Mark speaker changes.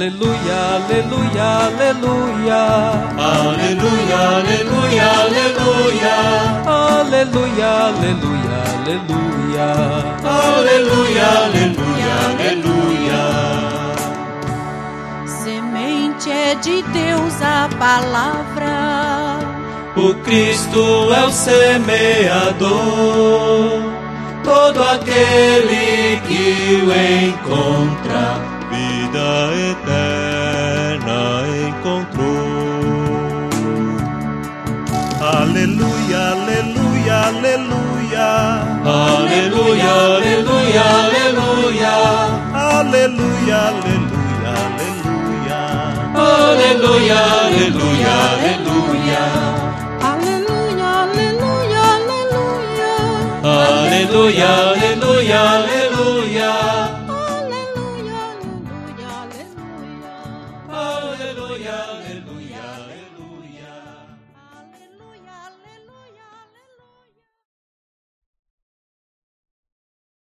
Speaker 1: aleluia, aleluia, aleluia.
Speaker 2: Aleluia, aleluia, aleluia.
Speaker 1: Aleluia, aleluia, aleluia.
Speaker 2: Aleluia, aleluia, aleluia.
Speaker 3: Semente é de Deus a palavra.
Speaker 2: O Cristo é o semeador. Todo aquele que o encontra, vida eterna encontrou.
Speaker 4: Aleluia, aleluia, aleluia.
Speaker 2: Aleluia, aleluia, aleluia.
Speaker 4: Aleluia, aleluia, aleluia.
Speaker 2: Aleluia, aleluia, aleluia.
Speaker 3: Aleluia, aleluia, aleluia.
Speaker 2: Aleluia, aleluia, aleluia.